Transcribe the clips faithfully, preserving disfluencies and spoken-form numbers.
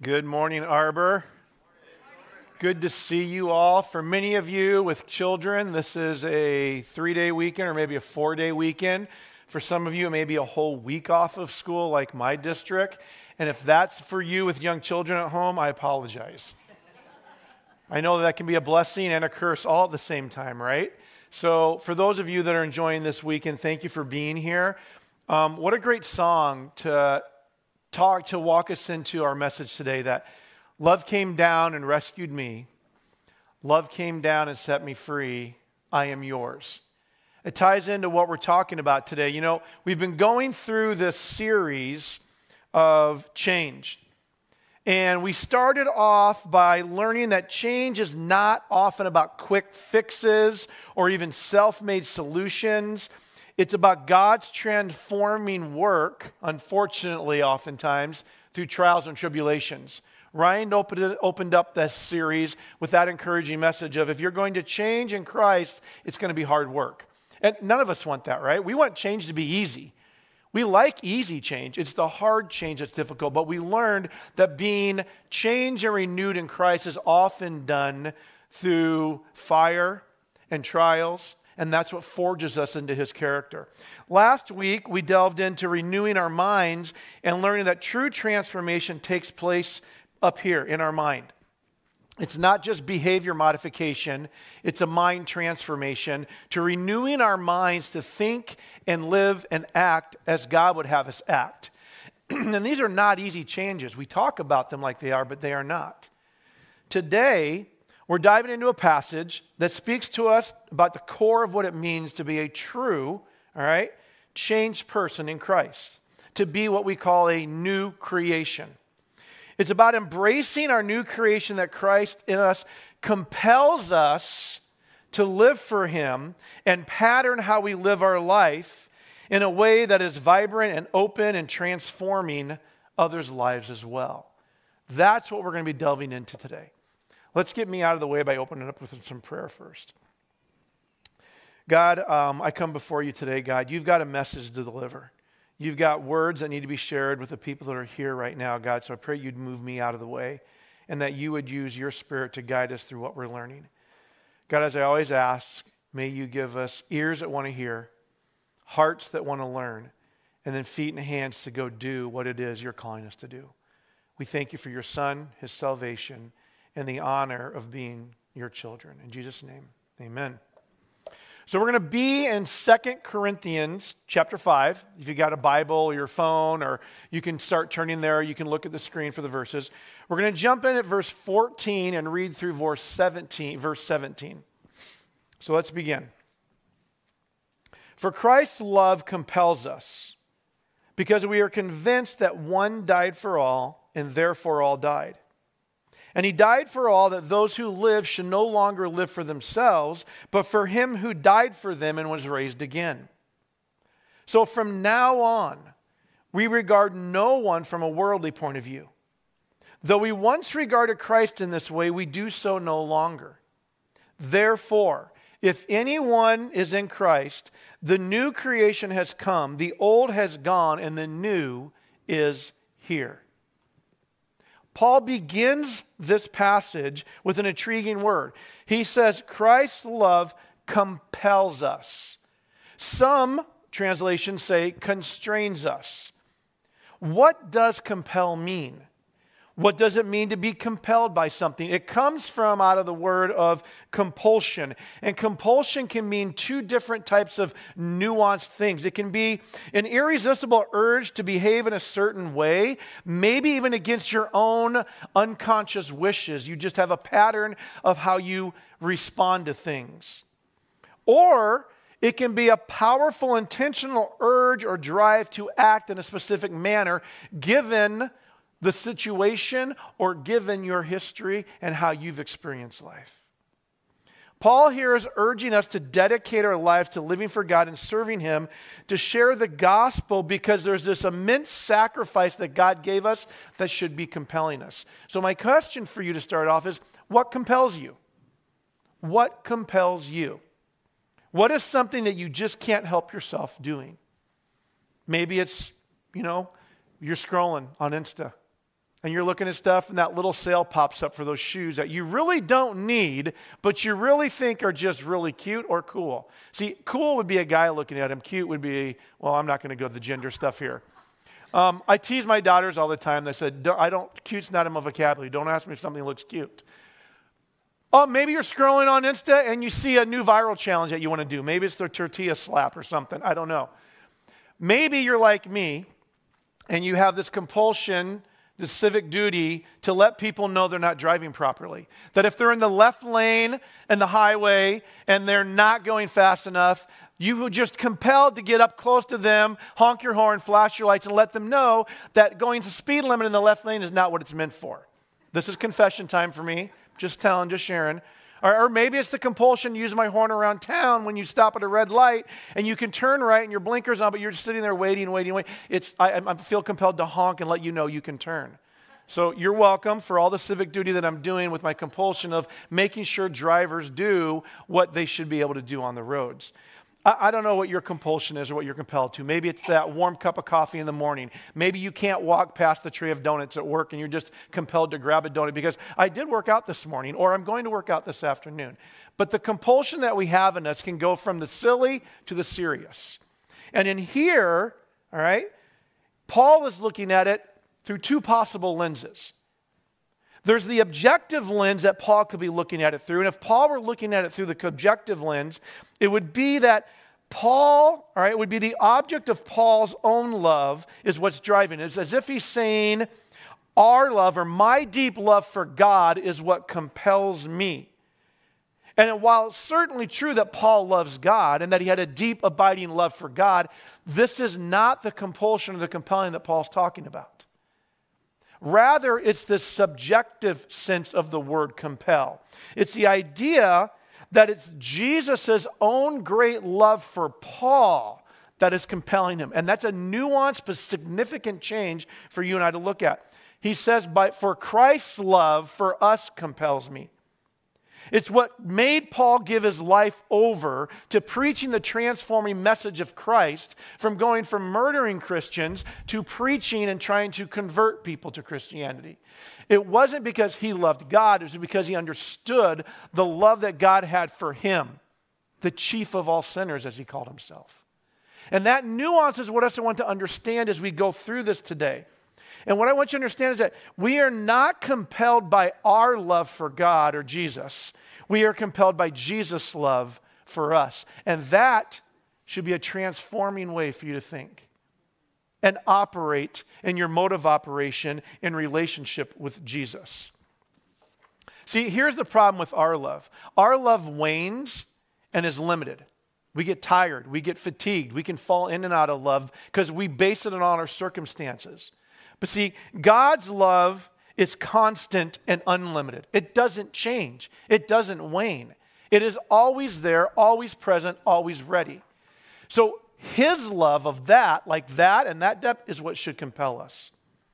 Good morning, Arbor. Good to see you all. For many of you with children, this is a three-day weekend or maybe a four-day weekend. For some of you, it may be a whole week off of school like my district. And if that's for you with young children at home, I apologize. I know that can be a blessing and a curse all at the same time, right? So for those of you that are enjoying this weekend, thank you for being here. Um, what a great song to talk, to walk us into our message today, that love came down and rescued me. Love came down and set me free. I am yours. It ties into what we're talking about today. You know, we've been going through this series of change. And we started off by learning that change is not often about quick fixes or even self-made solutions. It's about God's transforming work, unfortunately, oftentimes, through trials and tribulations. Ryan opened, opened up this series with that encouraging message of if you're going to change in Christ, it's going to be hard work. And none of us want that, right? We want change to be easy. We like easy change. It's the hard change that's difficult. But we learned that being changed and renewed in Christ is often done through fire and trials. And that's what forges us into his character. Last week, we delved into renewing our minds and learning that true transformation takes place up here in our mind. It's not just behavior modification, it's a mind transformation to renewing our minds to think and live and act as God would have us act. And these are not easy changes. We talk about them like they are, but they are not. Today, we're diving into a passage that speaks to us about the core of what it means to be a true, all right, changed person in Christ, to be what we call a new creation. It's about embracing our new creation that Christ in us compels us to live for him and pattern how we live our life in a way that is vibrant and open and transforming others' lives as well. That's what we're going to be delving into today. Let's get me out of the way by opening up with some prayer first. God, um, I come before you today, God. You've got a message to deliver. You've got words that need to be shared with the people that are here right now, God. So I pray you'd move me out of the way and that you would use your Spirit to guide us through what we're learning. God, as I always ask, may you give us ears that want to hear, hearts that want to learn, and then feet and hands to go do what it is you're calling us to do. We thank you for your Son, his salvation, and the honor of being your children. In Jesus' name, amen. So we're going to be in Second Corinthians chapter five. If you got a Bible or your phone, or you can start turning there, you can look at the screen for the verses. We're going to jump in at verse fourteen and read through verse seventeen. Verse seventeen. So let's begin. For Christ's love compels us, because we are convinced that one died for all, and therefore all died. And he died for all, that those who live should no longer live for themselves, but for him who died for them and was raised again. So from now on, we regard no one from a worldly point of view. Though we once regarded Christ in this way, we do so no longer. Therefore, if anyone is in Christ, the new creation has come, the old has gone, and the new is here. Paul begins this passage with an intriguing word. He says, Christ's love compels us. Some translations say constrains us. What does compel mean? What does it mean to be compelled by something? It comes from out of the word of compulsion. And compulsion can mean two different types of nuanced things. It can be an irresistible urge to behave in a certain way, maybe even against your own unconscious wishes. You just have a pattern of how you respond to things. Or it can be a powerful intentional urge or drive to act in a specific manner given the situation or given your history and how you've experienced life. Paul here is urging us to dedicate our lives to living for God and serving him, to share the gospel, because there's this immense sacrifice that God gave us that should be compelling us. So my question for you to start off is, what compels you? What compels you? What is something that you just can't help yourself doing? Maybe it's, you know, you're scrolling on Insta. and you're looking at stuff and that little sale pops up for those shoes that you really don't need, but you really think are just really cute or cool. See, cool would be a guy looking at them. Cute would be, well, I'm not going to go to the gender stuff here. Um, I tease my daughters all the time. They said, I don't, cute's not in my vocabulary. Don't ask me if something looks cute. Oh, maybe you're scrolling on Insta and you see a new viral challenge that you want to do. Maybe it's the tortilla slap or something. I don't know. Maybe you're like me and you have this compulsion, the civic duty to let people know they're not driving properly. That if they're in the left lane and the highway and they're not going fast enough, you were just compelled to get up close to them, honk your horn, flash your lights, and let them know that going to speed limit in the left lane is not what it's meant for. This is confession time for me. Just telling, just sharing. Or, or maybe it's the compulsion to use my horn around town when you stop at a red light and you can turn right and your blinker's on, but you're just sitting there waiting, waiting, waiting. It's, I, I feel compelled to honk and let you know you can turn. So you're welcome for all the civic duty that I'm doing with my compulsion of making sure drivers do what they should be able to do on the roads. I don't know what your compulsion is or what you're compelled to. Maybe it's that warm cup of coffee in the morning. Maybe you can't walk past the tray of donuts at work and you're just compelled to grab a donut because I did work out this morning or I'm going to work out this afternoon. But the compulsion that we have in us can go from the silly to the serious. And in here, all right, Paul is looking at it through two possible lenses. There's the objective lens that Paul could be looking at it through. And if Paul were looking at it through the objective lens, it would be that Paul, all right, it would be the object of Paul's own love is what's driving it. It's as if he's saying, our love or my deep love for God is what compels me. And while it's certainly true that Paul loves God and that he had a deep, abiding love for God, this is not the compulsion or the compelling that Paul's talking about. Rather, it's the subjective sense of the word compel. It's the idea that it's Jesus' own great love for Paul that is compelling him. And that's a nuanced but significant change for you and I to look at. He says, but for Christ's love for us compels me. It's what made Paul give his life over to preaching the transforming message of Christ, from going from murdering Christians to preaching and trying to convert people to Christianity. It wasn't because he loved God, it was because he understood the love that God had for him, the chief of all sinners, as he called himself. And that nuance is what I want to understand as we go through this today. And what I want you to understand is that we are not compelled by our love for God or Jesus. We are compelled by Jesus' love for us. And that should be a transforming way for you to think and operate in your mode of operation in relationship with Jesus. See, here's the problem with our love. Our love wanes and is limited. We get tired. We get fatigued. We can fall in and out of love because we base it on our circumstances. But see, God's love is constant and unlimited. It doesn't change. It doesn't wane. It is always there, always present, always ready. So his love of that, like that and that depth, is what should compel us.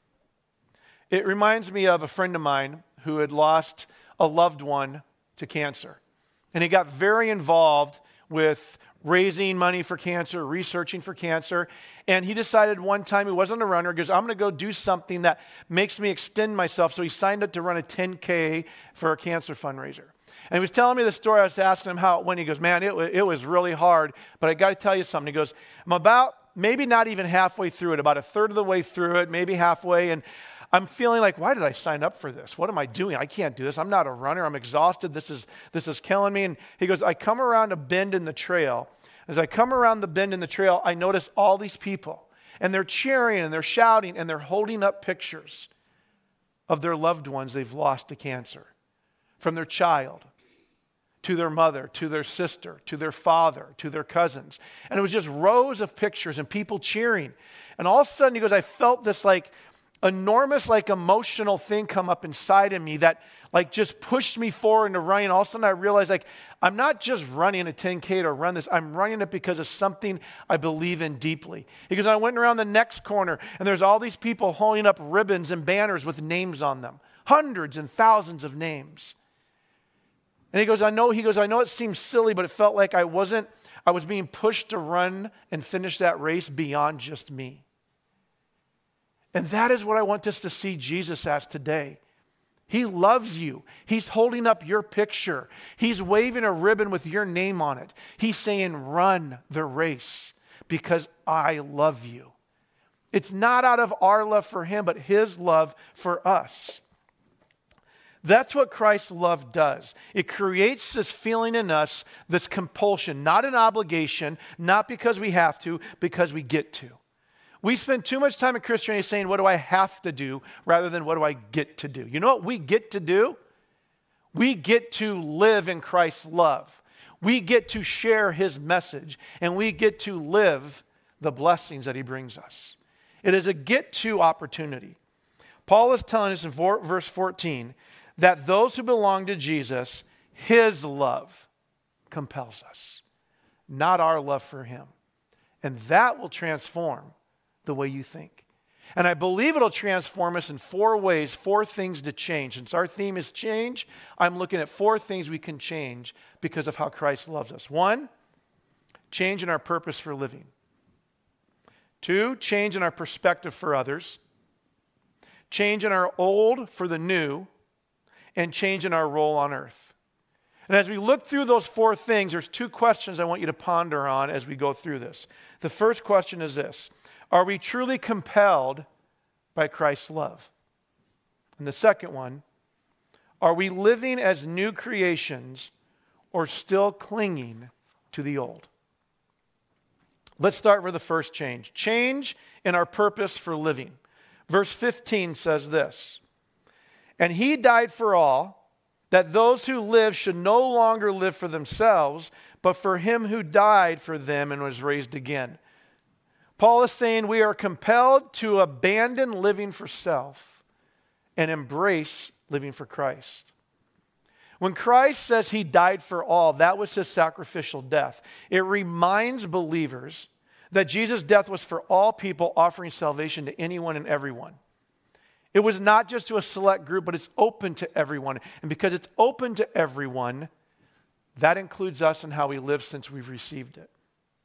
It reminds me of a friend of mine who had lost a loved one to cancer. And he got very involved with raising money for cancer, researching for cancer. And he decided one time, he wasn't a runner, he goes, I'm going to go do something that makes me extend myself. So he signed up to run a ten K for a cancer fundraiser. And he was telling me the story. I was asking him how it went. He goes, man, it, it was really hard, but I got to tell you something. He goes, I'm about maybe not even halfway through it, about a third of the way through it, maybe halfway. And I'm feeling like, why did I sign up for this? What am I doing? I can't do this. I'm not a runner. I'm exhausted. This is, this is killing me. And he goes, I come around a bend in the trail. As I come around the bend in the trail, I notice all these people. And they're cheering and they're shouting and they're holding up pictures of their loved ones they've lost to cancer. From their child, to their mother, to their sister, to their father, to their cousins. And it was just rows of pictures and people cheering. And all of a sudden, he goes, I felt this like enormous, like emotional thing come up inside of me that like just pushed me forward into running. All of a sudden I realized like, I'm not just running a ten K to run this. I'm running it because of something I believe in deeply. Because I went around the next corner and there's all these people holding up ribbons and banners with names on them. Hundreds and thousands of names. And he goes, I know, he goes, I know it seems silly, but it felt like I wasn't, I was being pushed to run and finish that race beyond just me. And that is what I want us to see Jesus as today. He loves you. He's holding up your picture. He's waving a ribbon with your name on it. He's saying, run the race because I love you. It's not out of our love for him, but his love for us. That's what Christ's love does. It creates this feeling in us, this compulsion, not an obligation, not because we have to, because we get to. We spend too much time in Christianity saying, what do I have to do, rather than what do I get to do? You know what we get to do? We get to live in Christ's love. We get to share his message, and we get to live the blessings that he brings us. It is a get-to opportunity. Paul is telling us in verse fourteen that those who belong to Jesus, his love compels us, not our love for him. And that will transform the way you think. And I believe it'll transform us in four ways, four things to change. Since our theme is change, I'm looking at four things we can change because of how Christ loves us. One, change in our purpose for living. Two, change in our perspective for others. Change in our old for the new. And change in our role on earth. And as we look through those four things, there's two questions I want you to ponder on as we go through this. The first question is this: are we truly compelled by Christ's love? And the second one, are we living as new creations or still clinging to the old? Let's start with the first change. Change in our purpose for living. Verse fifteen says this: and he died for all, that those who live should no longer live for themselves, but for him who died for them and was raised again. Paul is saying we are compelled to abandon living for self and embrace living for Christ. When Christ says he died for all, that was his sacrificial death. It reminds believers that Jesus' death was for all people, offering salvation to anyone and everyone. It was not just to a select group, but it's open to everyone. And because it's open to everyone, that includes us and how we live since we've received it.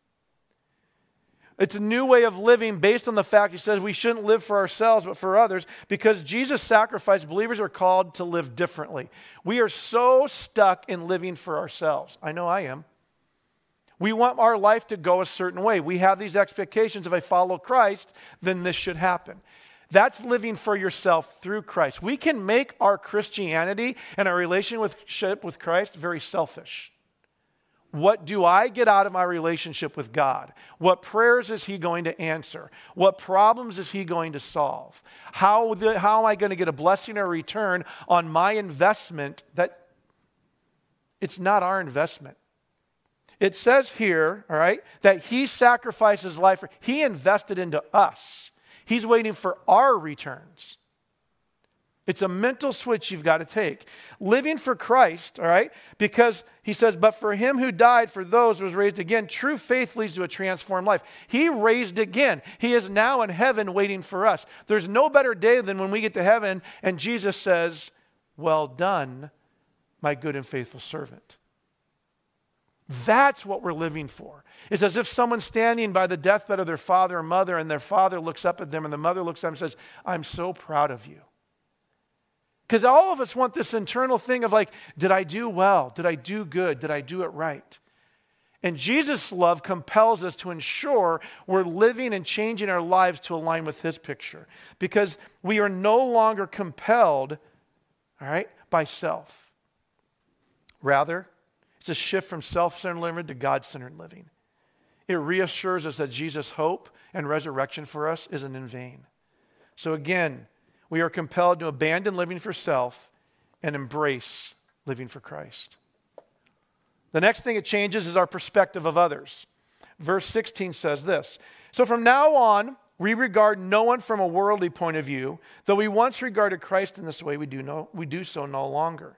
It's a new way of living based on the fact he says we shouldn't live for ourselves, but for others. Because Jesus sacrificed, believers are called to live differently. We are so stuck in living for ourselves. I know I am. We want our life to go a certain way. We have these expectations. If I follow Christ, then this should happen. That's living for yourself through Christ. We can make our Christianity and our relationship with Christ very selfish. What do I get out of my relationship with God? What prayers is he going to answer? What problems is he going to solve? How, the, how am I going to get a blessing or return on my investment? That it's not our investment. It says here, all right, that he sacrificed his life. For, he invested into us. He's waiting for our returns. It's a mental switch you've got to take. Living for Christ, all right, because he says, but for him who died for those who was raised again, true faith leads to a transformed life. He raised again. He is now in heaven waiting for us. There's no better day than when we get to heaven and Jesus says, well done, my good and faithful servant. That's what we're living for. It's as if someone's standing by the deathbed of their father or mother, and their father looks up at them, and the mother looks at them and says, I'm so proud of you. Because all of us want this internal thing of like, did I do well? Did I do good? Did I do it right? And Jesus' love compels us to ensure we're living and changing our lives to align with his picture. Because we are no longer compelled, all right, by self. Rather, it's a shift from self-centered living to God-centered living. It reassures us that Jesus' hope and resurrection for us isn't in vain. So again, we are compelled to abandon living for self and embrace living for Christ. The next thing it changes is our perspective of others. Verse sixteen says this: so from now on, we regard no one from a worldly point of view. Though we once regarded Christ in this way, we do, no, we do so no longer.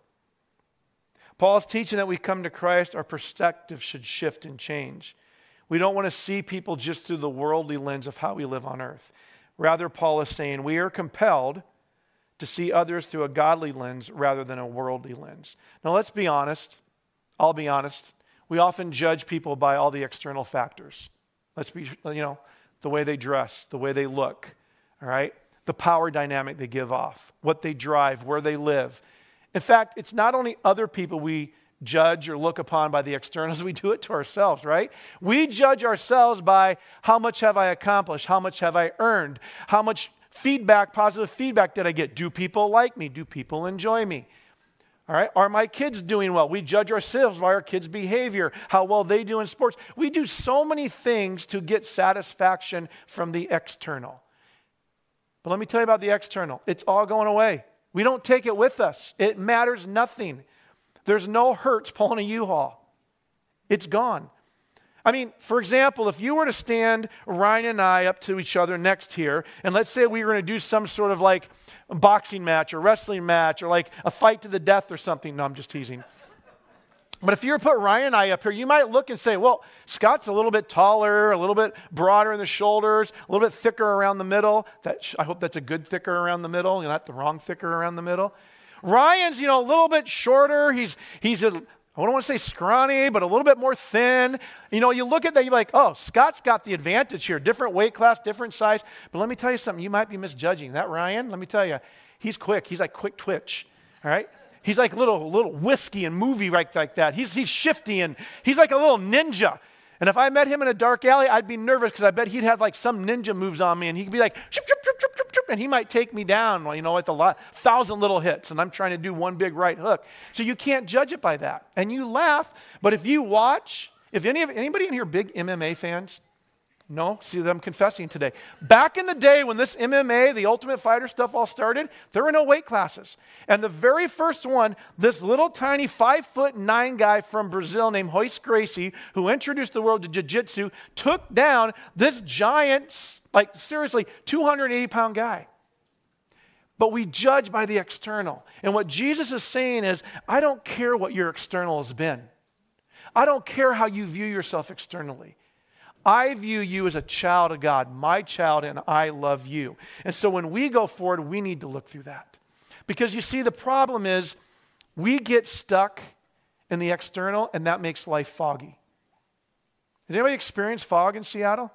Paul's teaching that we come to Christ, our perspective should shift and change. We don't want to see people just through the worldly lens of how we live on earth. Rather, Paul is saying we are compelled to see others through a godly lens rather than a worldly lens. Now, let's be honest. I'll be honest. We often judge people by all the external factors. Let's be, you know, the way they dress, the way they look, all right? the power dynamic they give off, what they drive, where they live. In fact, it's not only other people we judge or look upon by the externals, we do it to ourselves, right? We judge ourselves by how much have I accomplished? How much have I earned? How much feedback, positive feedback did I get? Do people like me? Do people enjoy me? All right, are my kids doing well? We judge ourselves by our kids' behavior, how well they do in sports. We do so many things to get satisfaction from the external. But let me tell you about the external. It's all going away. We don't take it with us. It matters nothing. There's no Hertz pulling a U-Haul. It's gone. I mean, for example, if you were to stand Ryan and I up to each other next here, and let's say we were going to do some sort of like boxing match or wrestling match or like a fight to the death or something. No, I'm just teasing. But if you were to put Ryan and I up here, you might look and say, well, Scott's a little bit taller, a little bit broader in the shoulders, a little bit thicker around the middle. That sh- I hope that's a good thicker around the middle, not the wrong thicker around the middle. Ryan's, you know, a little bit shorter. He's, he's a, I don't want to say scrawny, but a little bit more thin. You know, you look at that, you're like, oh, Scott's got the advantage here. Different weight class, different size. But let me tell you something. You might be misjudging. That Ryan, let me tell you, he's quick. He's like quick twitch, all right? He's like a little, little whiskey and movie right like that. He's, he's shifty, and he's like a little ninja. And if I met him in a dark alley, I'd be nervous because I bet he'd have like some ninja moves on me, and he'd be like, chip, chip, chip, chip, chip, chip, and he might take me down, you know, with a lot, thousand little hits, and I'm trying to do one big right hook. So you can't judge it by that. And you laugh, but if you watch, if any of anybody in here big M M A fans? No? See, I'm confessing today. Back in the day when this M M A, the Ultimate Fighter stuff all started, there were no weight classes. And the very first one, this little tiny five foot nine guy from Brazil named Royce Gracie, who introduced the world to jiu-jitsu, took down this giant, like seriously, two hundred eighty pound guy. But we judge by the external. And what Jesus is saying is, I don't care what your external has been. I don't care how you view yourself externally. I view you as a child of God, my child, and I love you. And so when we go forward, we need to look through that. Because you see, the problem is we get stuck in the external, and that makes life foggy. Did anybody experience fog in Seattle?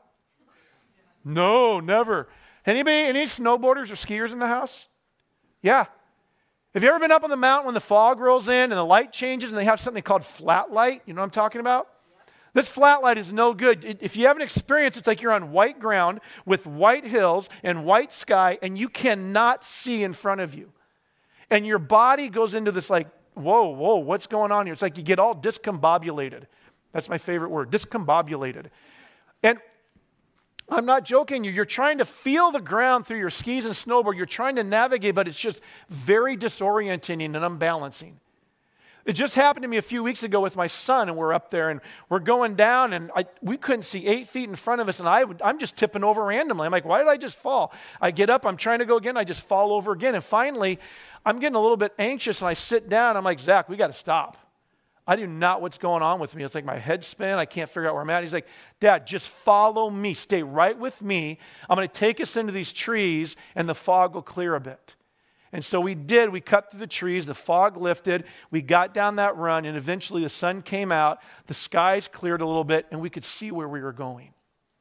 No, never. Anybody, any snowboarders or skiers in the house? Yeah. Have you ever been up on the mountain when the fog rolls in and the light changes and they have something called flat light? You know what I'm talking about? This flat light is no good. If you haven't experienced, it's like you're on white ground with white hills and white sky, and you cannot see in front of you. And your body goes into this like, whoa, whoa, what's going on here? It's like you get all discombobulated. That's my favorite word, discombobulated. And I'm not joking you. You're trying to feel the ground through your skis and snowboard. You're trying to navigate, but it's just very disorienting and unbalancing. It just happened to me a few weeks ago with my son, and we're up there, and we're going down, and I, we couldn't see eight feet in front of us, and I, I'm just tipping over randomly. I'm like, why did I just fall? I get up, I'm trying to go again, I just fall over again, and finally, I'm getting a little bit anxious, and I sit down, I'm like, Zach, we got to stop. I do not what's going on with me. It's like my head's spinning, I can't figure out where I'm at. He's like, Dad, just follow me, stay right with me. I'm going to take us into these trees, and the fog will clear a bit. And so we did. We cut through the trees. The fog lifted. We got down that run, and eventually the sun came out. The skies cleared a little bit, and we could see where we were going.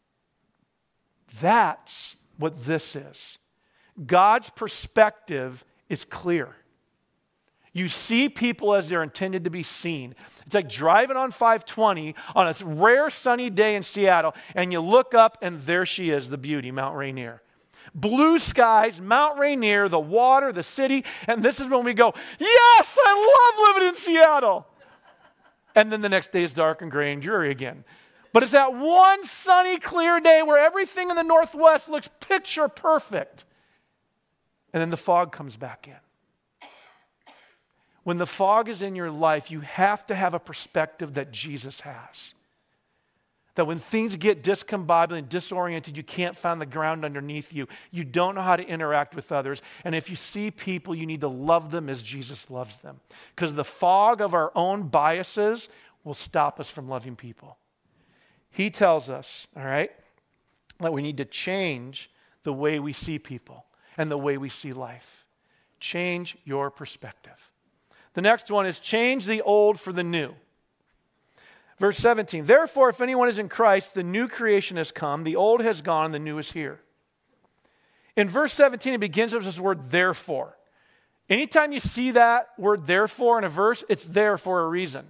That's what this is. God's perspective is clear. You see people as they're intended to be seen. It's like driving on five twenty on a rare sunny day in Seattle, and you look up, and there she is, the beauty, Mount Rainier. Blue skies, Mount Rainier, the water, the city, and this is when we go, yes, I love living in Seattle. And then the next day is dark and gray and dreary again. But it's that one sunny, clear day where everything in the Northwest looks picture perfect. And then the fog comes back in. When the fog is in your life, you have to have a perspective that Jesus has. That when things get discombobulated, disoriented, you can't find the ground underneath you. You don't know how to interact with others. And if you see people, you need to love them as Jesus loves them. Because the fog of our own biases will stop us from loving people. He tells us, all right, that we need to change the way we see people and the way we see life. Change your perspective. The next one is change the old for the new. Verse seventeen, therefore, if anyone is in Christ, the new creation has come, the old has gone, and the new is here. In verse seventeen, it begins with this word therefore. Anytime you see that word therefore in a verse, it's there for a reason.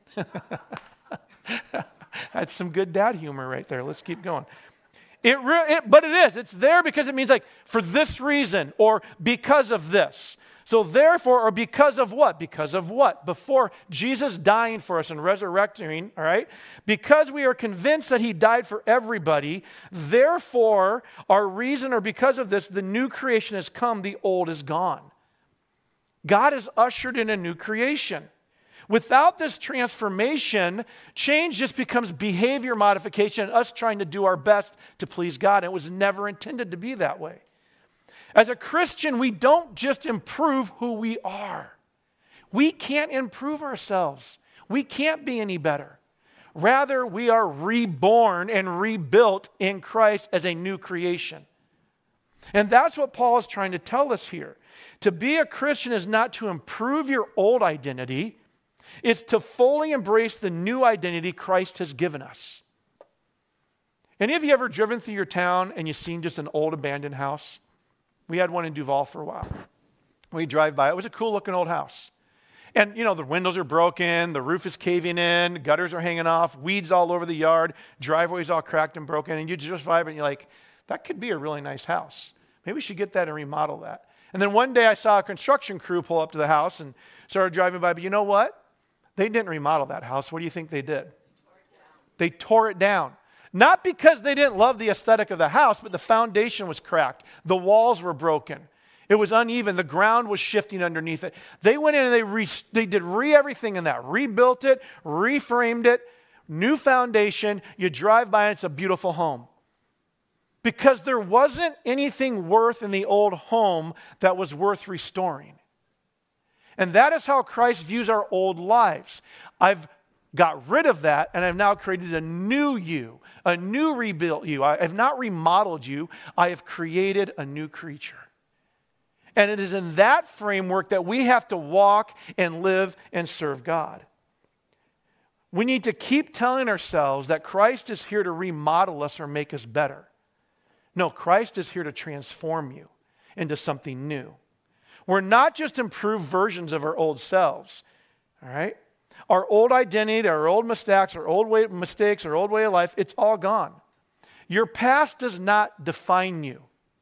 That's some good dad humor right there. Let's keep going. It, re- it But it is. It's there because it means like for this reason or because of this. So therefore, or because of what? Because of what? Before Jesus dying for us and resurrecting, all right? Because we are convinced that he died for everybody, therefore, our reason or because of this, the new creation has come, the old is gone. God has ushered in a new creation. Without this transformation, change just becomes behavior modification and us trying to do our best to please God. It was never intended to be that way. As a Christian, we don't just improve who we are. We can't improve ourselves. We can't be any better. Rather, we are reborn and rebuilt in Christ as a new creation. And that's what Paul is trying to tell us here. To be a Christian is not to improve your old identity. It's to fully embrace the new identity Christ has given us. Any of you ever driven through your town and you've seen just an old abandoned house? We had one in Duval for a while. We drive by. It was a cool looking old house. And, you know, the windows are broken, the roof is caving in, gutters are hanging off, weeds all over the yard, driveways all cracked and broken, and you just vibe and you're like, that could be a really nice house. Maybe we should get that and remodel that. And then one day I saw a construction crew pull up to the house and started driving by, but you know what? They didn't remodel that house. What do you think they did? They tore it down. Not because they didn't love the aesthetic of the house, but the foundation was cracked. The walls were broken. It was uneven. The ground was shifting underneath it. They went in and they re, they did re everything in that. Rebuilt it, reframed it, new foundation. You drive by and it's a beautiful home. Because there wasn't anything worth in the old home that was worth restoring. And that is how Christ views our old lives. I've got rid of that, and I've now created a new you, a new rebuilt you. I have not remodeled you. I have created a new creature. And it is in that framework that we have to walk and live and serve God. We need to keep telling ourselves that Christ is here to remodel us or make us better. No, Christ is here to transform you into something new. We're not just improved versions of our old selves, all right? Our old identity, our old mistakes, our old way, mistakes, our old way of life, it's all gone. Your past does not define you.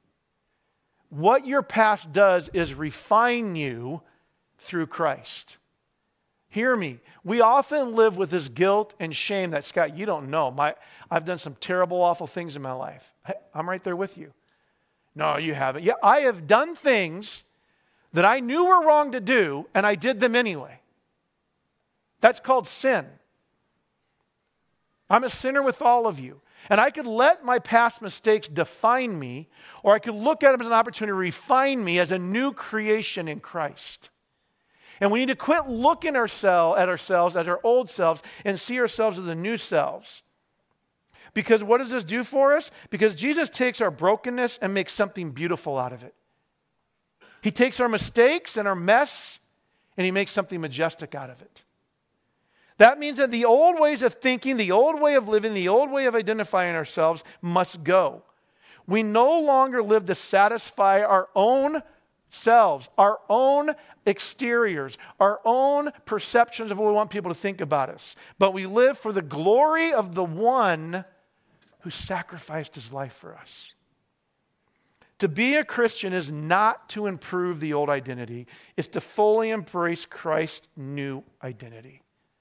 What your past does is refine you through Christ. Hear me. We often live with this guilt and shame that, Scott, you don't know. My, I've done some terrible, awful things in my life. Hey, I'm right there with you. No, you haven't. Yeah, I have done things that I knew were wrong to do, and I did them anyway. That's called sin. I'm a sinner with all of you. And I could let my past mistakes define me, or I could look at them as an opportunity to refine me as a new creation in Christ. And we need to quit looking ourselves at ourselves as our old selves and see ourselves as the new selves. Because what does this do for us? Because Jesus takes our brokenness and makes something beautiful out of it. He takes our mistakes and our mess, and he makes something majestic out of it. That means that the old ways of thinking, the old way of living, the old way of identifying ourselves must go. We no longer live to satisfy our own selves, our own exteriors, our own perceptions of what we want people to think about us. But we live for the glory of the one who sacrificed his life for us. To be a Christian is not to improve the old identity. It's to fully embrace Christ's new identity.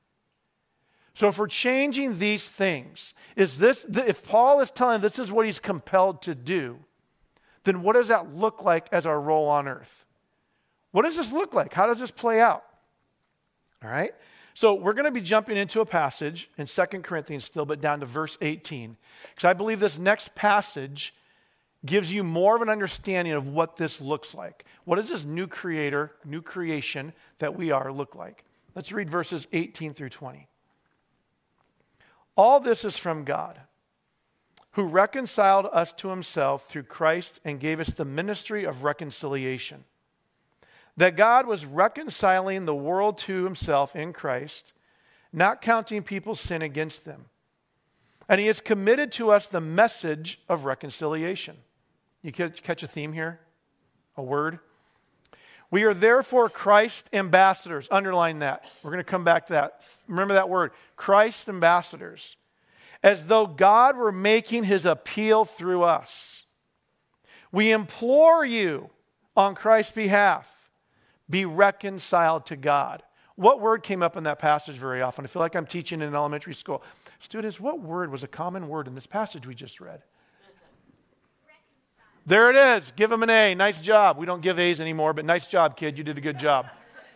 So if we're changing these things, is this, if Paul is telling this is what he's compelled to do, then what does that look like as our role on earth? What does this look like? How does this play out? All right? So we're going to be jumping into a passage in Second Corinthians still, but down to verse eighteen. Because I believe this next passage gives you more of an understanding of what this looks like. What does this new creator, new creation that we are look like? Let's read verses eighteen through twenty. All this is from God, who reconciled us to himself through Christ and gave us the ministry of reconciliation. That God was reconciling the world to himself in Christ, not counting people's sin against them. And he has committed to us the message of reconciliation. You catch, catch a theme here? A word? We are therefore Christ's ambassadors. Underline that. We're going to come back to that. Remember that word, Christ's ambassadors. As though God were making his appeal through us. We implore you on Christ's behalf, be reconciled to God. What word came up in that passage very often? I feel like I'm teaching in elementary school. Students, what word was a common word in this passage we just read? There it is. Give him an A. Nice job. We don't give A's anymore, but nice job, kid. You did a good job.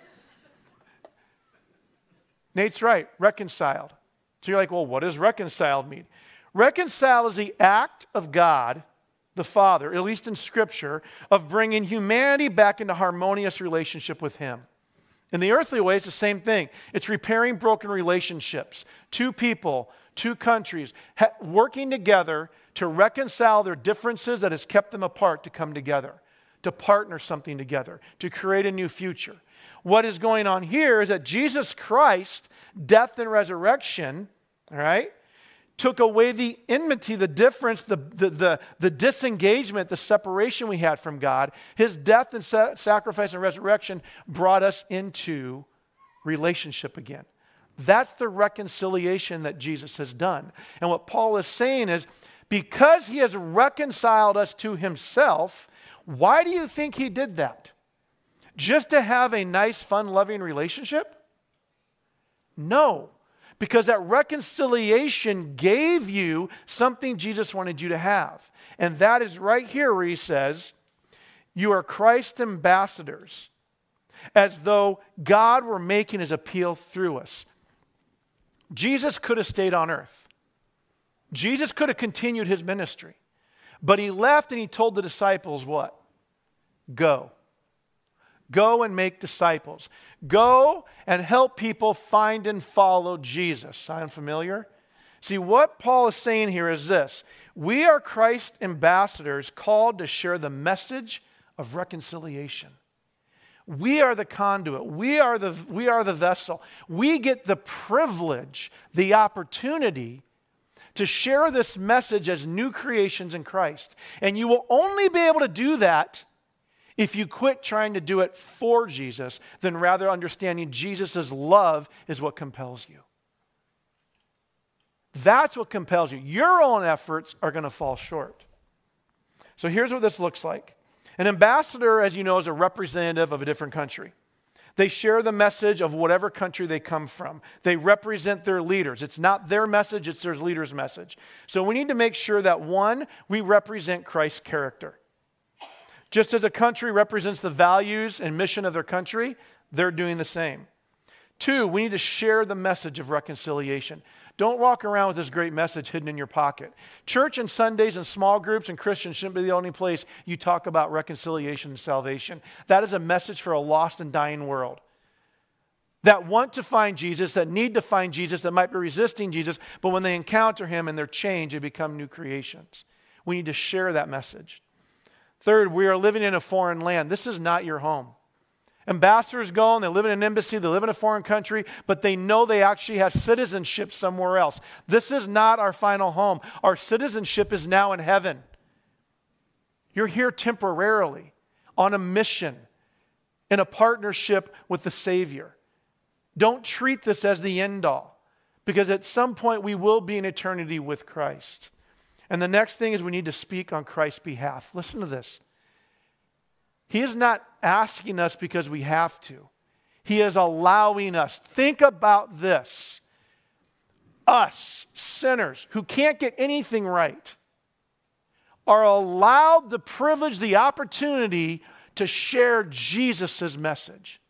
Nate's right. Reconciled. So you're like, well, what does reconciled mean? Reconcile is the act of God, the Father, at least in Scripture, of bringing humanity back into harmonious relationship with him. In the earthly way, it's the same thing. It's repairing broken relationships. Two people, two countries, ha- working together to reconcile their differences that has kept them apart to come together, to partner something together, to create a new future. What is going on here is that Jesus Christ, death and resurrection, all right, took away the enmity, the difference, the, the, the, the disengagement, the separation we had from God. His death and sa- sacrifice and resurrection brought us into relationship again. That's the reconciliation that Jesus has done. And what Paul is saying is, because he has reconciled us to himself, why do you think he did that? Just to have a nice, fun, loving relationship? No. Because that reconciliation gave you something Jesus wanted you to have. And that is right here where he says, you are Christ's ambassadors, as though God were making his appeal through us. Jesus could have stayed on earth. Jesus could have continued his ministry. But he left and he told the disciples what? Go. Go and make disciples. Go and help people find and follow Jesus. Sound familiar? See, what Paul is saying here is this. We are Christ's ambassadors called to share the message of reconciliation. We are the conduit. We are the, we are the vessel. We get the privilege, the opportunity to share this message as new creations in Christ. And you will only be able to do that if you quit trying to do it for Jesus, than rather understanding Jesus' love is what compels you. That's what compels you. Your own efforts are going to fall short. So here's what this looks like. An ambassador, as you know, is a representative of a different country. They share the message of whatever country they come from. They represent their leaders. It's not their message, it's their leader's message. So we need to make sure that, one, we represent Christ's character. Just as a country represents the values and mission of their country, they're doing the same. Two, we need to share the message of reconciliation. Don't walk around with this great message hidden in your pocket. Church and Sundays and small groups and Christians shouldn't be the only place you talk about reconciliation and salvation. That is a message for a lost and dying world that want to find Jesus, that need to find Jesus, that might be resisting Jesus, but when they encounter him and they're changed, they become new creations. We need to share that message. Third, we are living in a foreign land. This is not your home. Ambassadors go and they live in an embassy, they live in a foreign country, but they know they actually have citizenship somewhere else. This is not our final home. Our citizenship is now in heaven. You're here temporarily, on a mission, in a partnership with the Savior. Don't treat this as the end all, because at some point we will be in eternity with Christ. And the next thing is we need to speak on Christ's behalf. Listen to this. He is not asking us because we have to. He is allowing us. Think about this. Us, sinners, who can't get anything right, are allowed the privilege, the opportunity to share Jesus' message.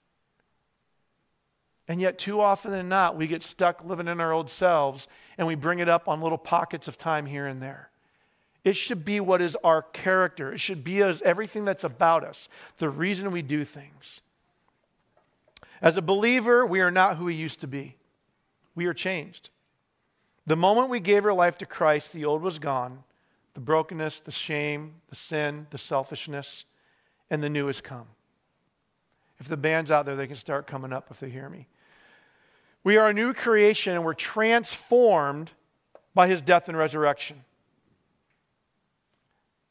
And yet too often than not, we get stuck living in our old selves and we bring it up on little pockets of time here and there. It should be what is our character. It should be as everything that's about us, the reason we do things. As a believer, we are not who we used to be. We are changed. The moment we gave our life to Christ, the old was gone. The brokenness, the shame, the sin, the selfishness, and the new has come. If the band's out there, they can start coming up if they hear me. We are a new creation and we're transformed by his death and resurrection.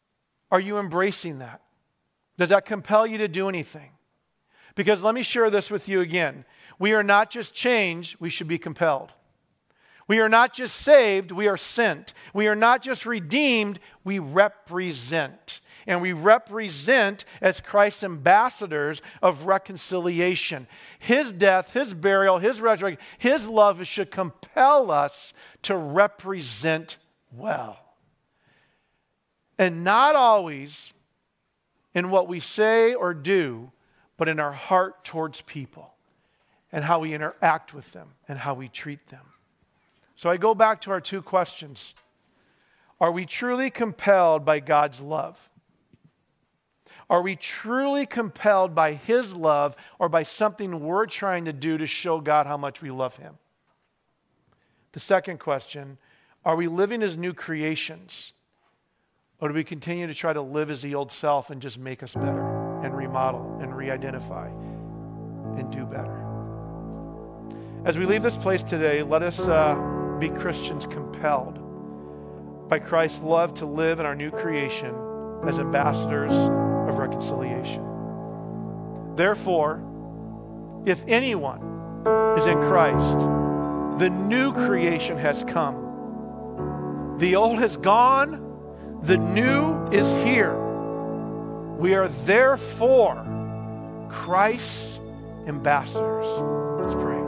Are you embracing that? Does that compel you to do anything? Because let me share this with you again. We are not just changed, we should be compelled. We are not just saved, we are sent. We are not just redeemed, we represent. And we represent as Christ's ambassadors of reconciliation. His death, His burial, His resurrection, His love should compel us to represent well. And not always in what we say or do, but in our heart towards people and how we interact with them and how we treat them. So I go back to our two questions. Are we truly compelled by God's love? Are we truly compelled by His love or by something we're trying to do to show God how much we love Him? The second question, are we living as new creations? Or do we continue to try to live as the old self and just make us better and remodel and re-identify and do better? As we leave this place today, let us uh, be Christians compelled by Christ's love to live in our new creation as ambassadors of reconciliation. Therefore, if anyone is in Christ, the new creation has come. The old has gone, the new is here. We are therefore Christ's ambassadors. Let's pray.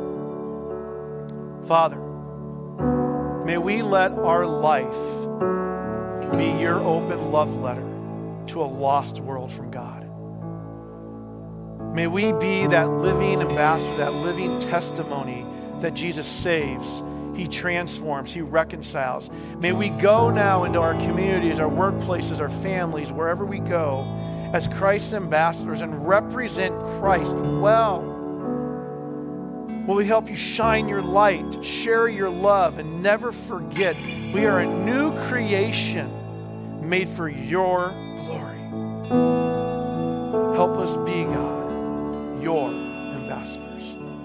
Father, may we let our life be your open love letter to a lost world from God. May we be that living ambassador, that living testimony that Jesus saves, He transforms, He reconciles. May we go now into our communities, our workplaces, our families, wherever we go, as Christ's ambassadors and represent Christ well. Will we help you shine your light, share your love, and never forget we are a new creation made for your glory. Help us be, God, your ambassadors.